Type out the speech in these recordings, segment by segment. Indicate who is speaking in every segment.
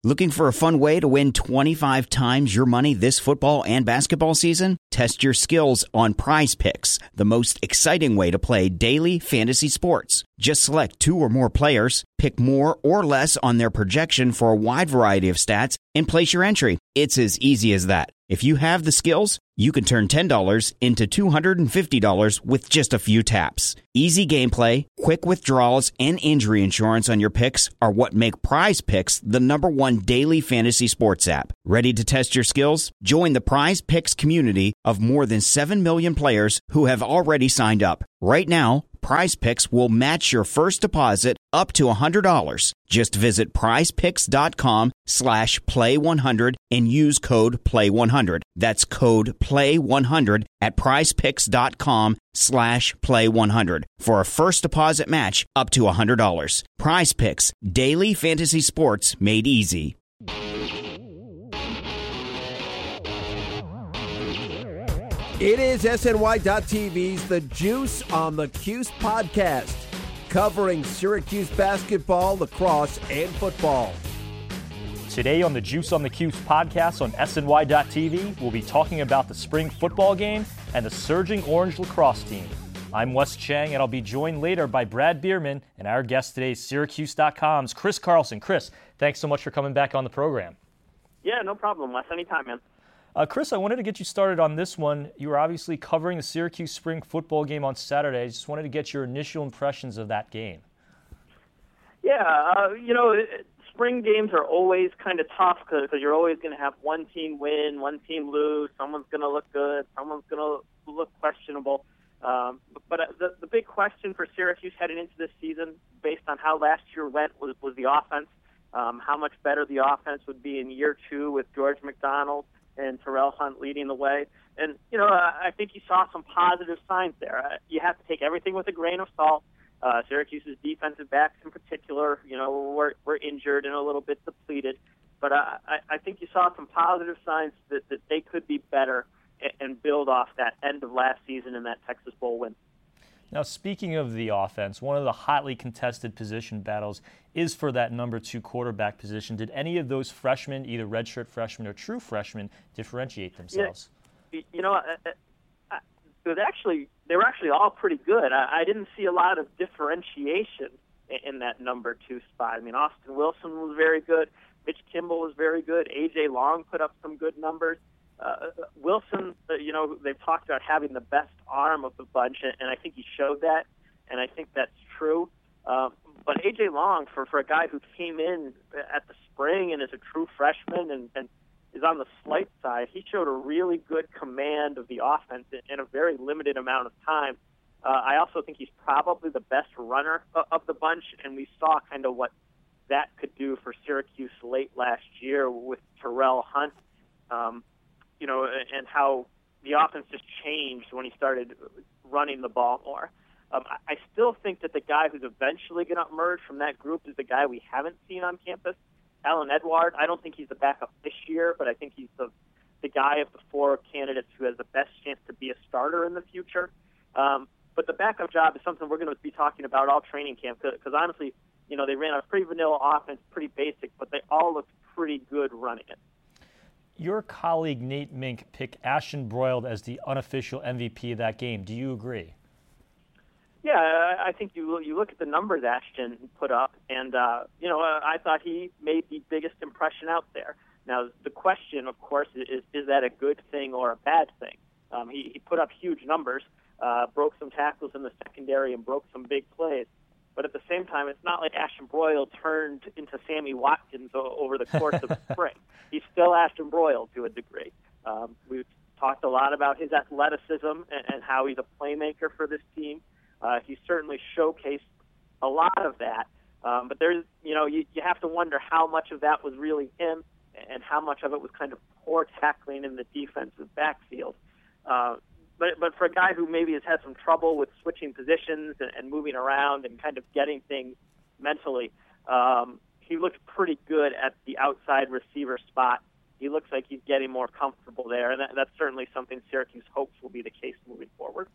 Speaker 1: Looking for a fun way to win 25 times your money this football and basketball season? Test your skills on Prize Picks, the most exciting way to play daily fantasy sports. Just select 2 or more players, pick more or less on their projection for a wide variety of stats, and place your entry. It's as easy as that. If you have the skills, you can turn $10 into $250 with just a few taps. Easy gameplay, quick withdrawals, and injury insurance on your picks are what make Prize Picks the #1 daily fantasy sports app. Ready to test your skills? Join the Prize Picks community of more than 7 million players who have already signed up. Right now, Prize Picks will match your first deposit up to $100. Just visit prizepicks.com/play100 and use code PLAY100. That's code PLAY100 at prizepicks.com/play100 for a first deposit match up to $100. Prize Picks, daily fantasy sports made easy.
Speaker 2: It is SNY.TV's The Juice on the Cuse podcast, covering Syracuse basketball, lacrosse, and football.
Speaker 3: Today on the Juice on the Cuse podcast on SNY.TV, we'll be talking about the spring football game and the surging Orange lacrosse team. I'm Wes Chang, and I'll be joined later by Brad Bierman and our guest today, Syracuse.com's Chris Carlson. Chris, thanks so much for coming back on the program.
Speaker 4: Yeah, no problem, Wes. Anytime, man.
Speaker 3: Chris, I wanted to get you started on this one. You were obviously covering the Syracuse spring football game on Saturday. I just wanted to get your initial impressions of that game.
Speaker 4: Yeah, spring games are always kind of tough because you're always going to have one team win, one team lose. Someone's going to look good, someone's going to look questionable. But the big question for Syracuse heading into this season, based on how last year went, was the offense. How much better the offense would be in year 2 with George McDonald and Terrell Hunt leading the way. And, I think you saw some positive signs there. You have to take everything with a grain of salt. Syracuse's defensive backs in particular, were injured and a little bit depleted. But I think you saw some positive signs that they could be better and build off that end of last season and that Texas Bowl win.
Speaker 3: Now, speaking of the offense, one of the hotly contested position battles is for that number 2 quarterback position. Did any of those freshmen, either redshirt freshmen or true freshmen, differentiate themselves?
Speaker 4: Yeah, they were actually all pretty good. I didn't see a lot of differentiation in that number 2 spot. I mean, Austin Wilson was very good. Mitch Kimball was very good. A.J. Long put up some good numbers. Wilson, they've talked about having the best arm of the bunch, and I think he showed that, and I think that's true. But A.J. Long, for a guy who came in at the spring and is a true freshman and is on the slight side, he showed a really good command of the offense in a very limited amount of time. I also think he's probably the best runner of the bunch, and we saw kind of what that could do for Syracuse late last year with Terrell Hunt. And how the offense just changed when he started running the ball more. I still think that the guy who's eventually going to emerge from that group is the guy we haven't seen on campus, Alan Edward. I don't think he's the backup this year, but I think he's the guy of the 4 candidates who has the best chance to be a starter in the future. But the backup job is something we're going to be talking about all training camp because honestly, they ran a pretty vanilla offense, pretty basic, but they all looked pretty good running it.
Speaker 3: Your colleague Nate Mink picked Ashton Broyld as the unofficial MVP of that game. Do you agree?
Speaker 4: Yeah, I think you look at the numbers Ashton put up, and I thought he made the biggest impression out there. Now, the question, of course, is that a good thing or a bad thing? He put up huge numbers, broke some tackles in the secondary, and broke some big plays. But at the same time, it's not like Ashton Broyld turned into Sammy Watkins over the course of the spring. He's still Ashton Broyld to a degree. We've talked a lot about his athleticism and how he's a playmaker for this team. He certainly showcased a lot of that. But there's, you have to wonder how much of that was really him and how much of it was kind of poor tackling in the defensive backfield. But for a guy who maybe has had some trouble with switching positions and moving around and kind of getting things mentally, he looked pretty good at the outside receiver spot. He looks like he's getting more comfortable there, and that's certainly something Syracuse hopes will be the case moving forward.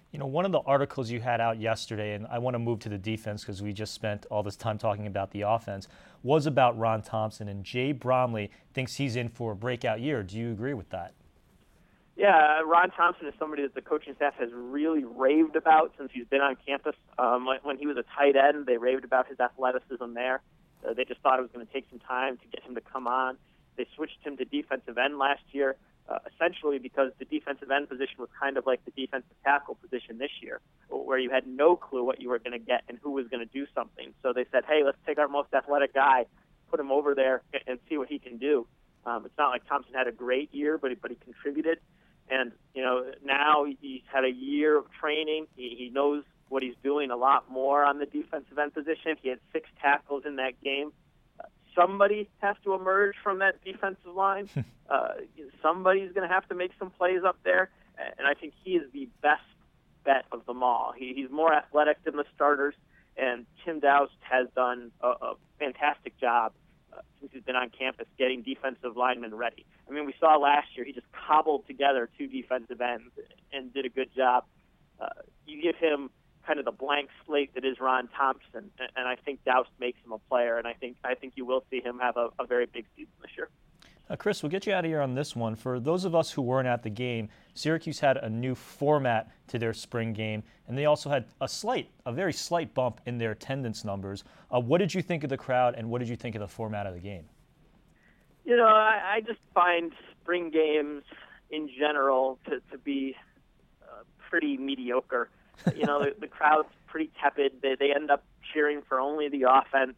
Speaker 3: You know, one of the articles you had out yesterday, and I want to move to the defense because we just spent all this time talking about the offense, was about Ron Thompson, and Jay Bromley thinks he's in for a breakout year. Do you agree with that?
Speaker 4: Yeah, Ron Thompson is somebody that the coaching staff has really raved about since he's been on campus. When he was a tight end, they raved about his athleticism there. They just thought it was going to take some time to get him to come on. They switched him to defensive end last year, essentially because the defensive end position was kind of like the defensive tackle position this year, where you had no clue what you were going to get and who was going to do something. So they said, hey, let's take our most athletic guy, put him over there, and see what he can do. It's not like Thompson had a great year, but he contributed. And, you know, now he's had a year of training. He knows what he's doing a lot more on the defensive end position. He had 6 tackles in that game. Somebody has to emerge from that defensive line. Somebody's going to have to make some plays up there. And I think he is the best bet of them all. He's more athletic than the starters. And Tim Doust has done a fantastic job since he's been on campus getting defensive linemen ready. I mean, we saw last year he just cobbled together 2 defensive ends and did a good job. You give him kind of the blank slate that is Ron Thompson, and I think Doust makes him a player, and I think you will see him have a very big season this year.
Speaker 3: Chris, we'll get you out of here on this one. For those of us who weren't at the game, Syracuse had a new format to their spring game, and they also had a very slight bump in their attendance numbers. What did you think of the crowd, and what did you think of the format of the game?
Speaker 4: You know, I just find spring games in general to be pretty mediocre. You know, the crowd's pretty tepid. They end up cheering for only the offense.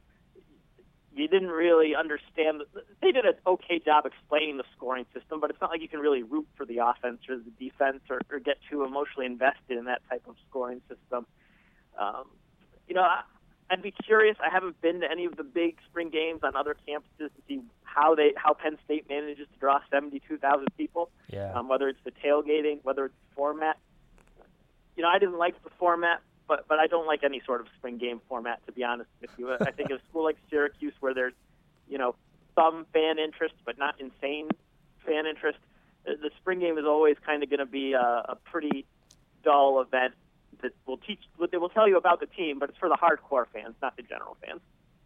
Speaker 4: You didn't really understand. They did an okay job explaining the scoring system, but it's not like you can really root for the offense or the defense or get too emotionally invested in that type of scoring system. You know, I'd be curious. I haven't been to any of the big spring games on other campuses to see how Penn State manages to draw 72,000 people.
Speaker 3: Yeah.
Speaker 4: Whether it's the tailgating, whether it's the format. You know, I didn't like the format, but I don't like any sort of spring game format, to be honest with you. I think a school like Syracuse, where there's, you know, some fan interest but not insane fan interest, the spring game is always kind of going to be a pretty dull event that will teach what they will tell you about the team, but it's for the hardcore fans, not the general fans.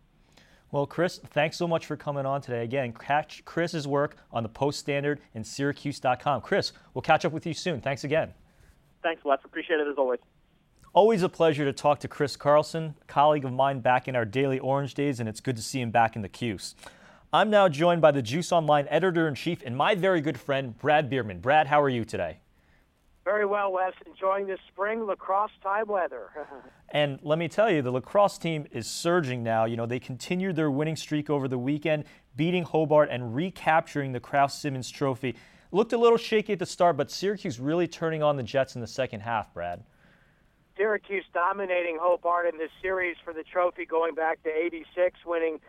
Speaker 3: Well, Chris, thanks so much for coming on today. Again, catch Chris's work on the Post-Standard and Syracuse.com. Chris, we'll catch up with you soon. Thanks again.
Speaker 4: Thanks, Wes. Appreciate it as always.
Speaker 3: Always a pleasure to talk to Chris Carlson, a colleague of mine back in our Daily Orange days, and it's good to see him back in the Cuse. I'm now joined by the Juice Online editor-in-chief and my very good friend, Brad Bierman. Brad, how are you today?
Speaker 5: Very well, Wes. Enjoying this spring lacrosse type weather.
Speaker 3: And let me tell you, the lacrosse team is surging now. You know, they continued their winning streak over the weekend, beating Hobart and recapturing the Kraus-Simmons Trophy. Looked a little shaky at the start, but Syracuse really turning on the Jets in the second half, Brad.
Speaker 5: Syracuse dominating Hobart in this series for the trophy going back to '86, winning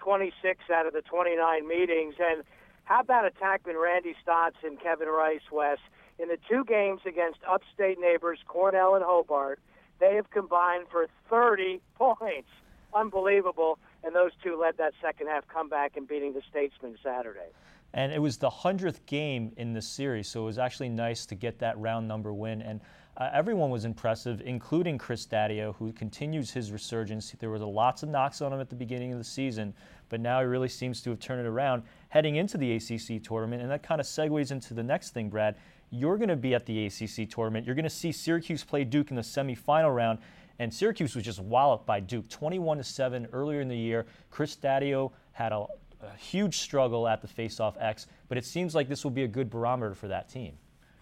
Speaker 5: 26 out of the 29 meetings. And how about attackman Randy Stotts and Kevin Rice, Wes? In the 2 games against upstate neighbors Cornell and Hobart, they have combined for 30 points. Unbelievable. And those 2 led that second half comeback in beating the Statesmen Saturday.
Speaker 3: And it was the 100th game in the series, so it was actually nice to get that round number win. And everyone was impressive, including Chris Dadio, who continues his resurgence. There was lots of knocks on him at the beginning of the season, but now he really seems to have turned it around heading into the ACC tournament. And that kind of segues into the next thing, Brad. You're going to be at the ACC tournament. You're going to see Syracuse play Duke in the semifinal round. And Syracuse was just walloped by Duke, 21-7 earlier in the year. Chris Dadio had a huge struggle at the face-off X, but it seems like this will be a good barometer for that team.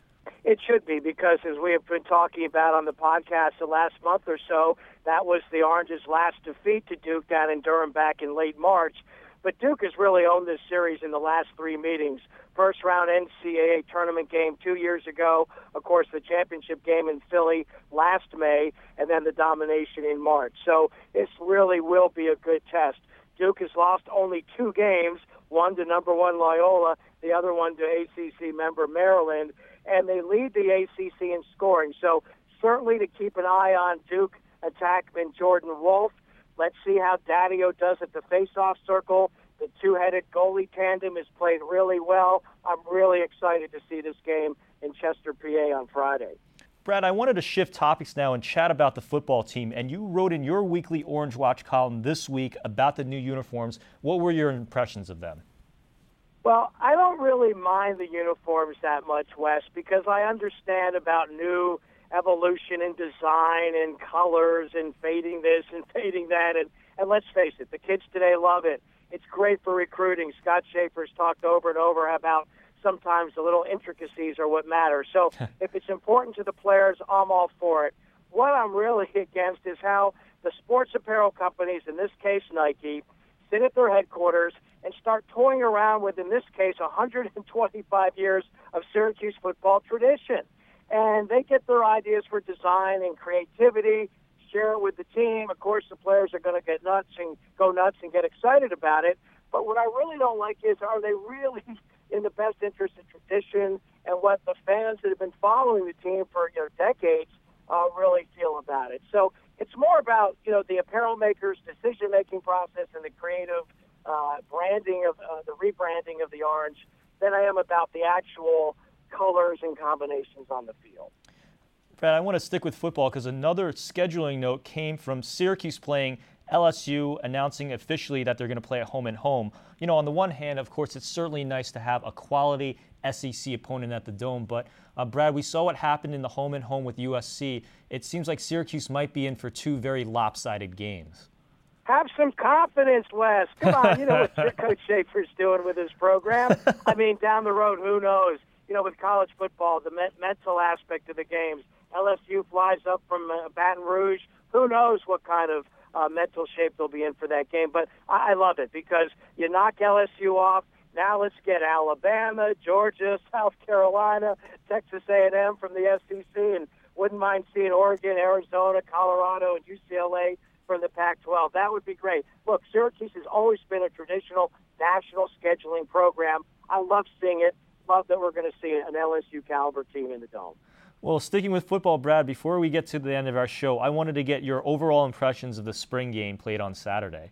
Speaker 5: It should be, because as we have been talking about on the podcast the last month or so, that was the Orange's last defeat to Duke down in Durham back in late March. But Duke has really owned this series in the last 3 meetings. First round NCAA tournament game 2 years ago, of course the championship game in Philly last May, and then the domination in March. So this really will be a good test. Duke has lost only 2 games, one to number 1 Loyola, the other one to ACC member Maryland, and they lead the ACC in scoring. So certainly to keep an eye on Duke attackman Jordan Wolf. Let's see how Dadio does at the face-off circle. The 2-headed goalie tandem has played really well. I'm really excited to see this game in Chester, PA on Friday.
Speaker 3: Brad, I wanted to shift topics now and chat about the football team. And you wrote in your weekly Orange Watch column this week about the new uniforms. What were your impressions of them?
Speaker 5: Well, I don't really mind the uniforms that much, Wes, because I understand about new evolution in design and colors and fading this and fading that. And let's face it, the kids today love it. It's great for recruiting. Scott Schaefer's talked over and over about sometimes the little intricacies are what matter. So if it's important to the players, I'm all for it. What I'm really against is how the sports apparel companies, in this case Nike, sit at their headquarters and start toying around with, in this case, 125 years of Syracuse football tradition. And they get their ideas for design and creativity, share it with the team. Of course, the players are going to go nuts and get excited about it. But what I really don't like is, are they really in the best interest of tradition and what the fans that have been following the team for decades really feel about it? So it's more about the apparel makers' decision-making process and the creative branding of the rebranding of the Orange than I am about the actual colors and combinations on the field.
Speaker 3: Brad, I want to stick with football because another scheduling note came from Syracuse playing LSU, announcing officially that they're going to play at home and home. On the one hand, of course, it's certainly nice to have a quality SEC opponent at the Dome. But, Brad, we saw what happened in the home and home with USC. It seems like Syracuse might be in for two very lopsided games.
Speaker 5: Have some confidence, Wes. Come on, you know what Coach Schaefer's doing with his program. I mean, down the road, who knows? With college football, the mental aspect of the games. LSU flies up from Baton Rouge. Who knows what kind of mental shape they'll be in for that game. But I love it because you knock LSU off. Now let's get Alabama, Georgia, South Carolina, Texas A&M from the SEC, and wouldn't mind seeing Oregon, Arizona, Colorado, and UCLA from the Pac-12. That would be great. Look, Syracuse has always been a traditional national scheduling program. I love seeing it. Love that we're going to see an LSU caliber team in the Dome.
Speaker 3: Well, sticking with football, Brad, before we get to the end of our show, I wanted to get your overall impressions of the spring game played on Saturday.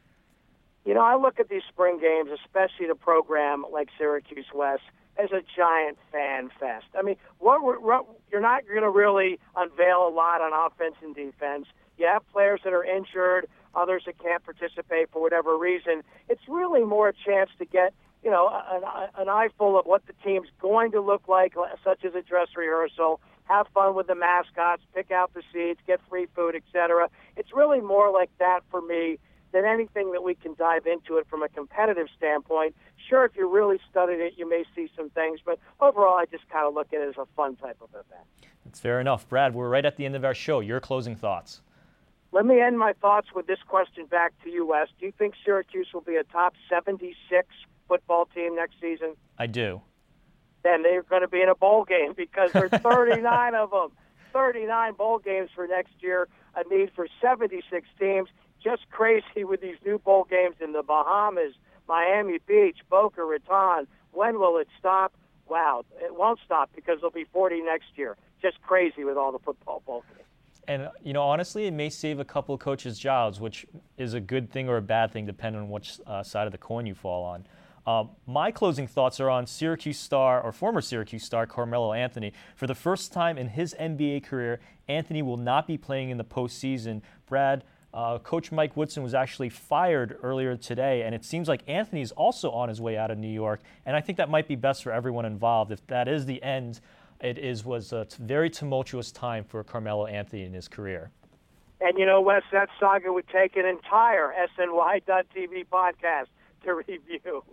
Speaker 5: I look at these spring games, especially the program like Syracuse West, as a giant fan fest. I mean, you're not going to really unveil a lot on offense and defense. You have players that are injured, others that can't participate for whatever reason. It's really more a chance to get an eyeful of what the team's going to look like, such as a dress rehearsal, have fun with the mascots, pick out the seats, get free food, etc. It's really more like that for me than anything that we can dive into it from a competitive standpoint. Sure, if you really studied it, you may see some things, but overall, I just kind of look at it as a fun type of event.
Speaker 3: That's fair enough. Brad, we're right at the end of our show. Your closing thoughts.
Speaker 5: Let me end my thoughts with this question back to you, Wes. Do you think Syracuse will be a top 76 football team next season?
Speaker 3: I do.
Speaker 5: Then they're going to be in a bowl game because there's 39 of them. 39 bowl games for next year, a need for 76 teams. Just crazy with these new bowl games in the Bahamas, Miami Beach, Boca Raton. When will it stop? Wow, it won't stop because there'll be 40 next year. Just crazy with all the football bowl games.
Speaker 3: And, honestly, it may save a couple of coaches' jobs, which is a good thing or a bad thing depending on which side of the coin you fall on. My closing thoughts are on Syracuse star, or former Syracuse star, Carmelo Anthony. For the first time in his NBA career, Anthony will not be playing in the postseason. Brad, Coach Mike Woodson was actually fired earlier today, and it seems like Anthony is also on his way out of New York, and I think that might be best for everyone involved. If that is the end, was a very tumultuous time for Carmelo Anthony in his career.
Speaker 5: And, Wes, that saga would take an entire SNY.TV podcast to review.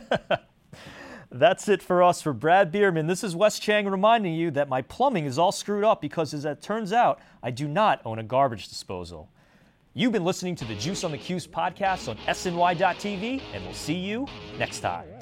Speaker 3: That's it for us. For Brad Bierman, this is Wes Chang reminding you that my plumbing is all screwed up because, as it turns out, I do not own a garbage disposal. You've been listening to the Juice on the Cuse podcast on SNY.TV, and we'll see you next time.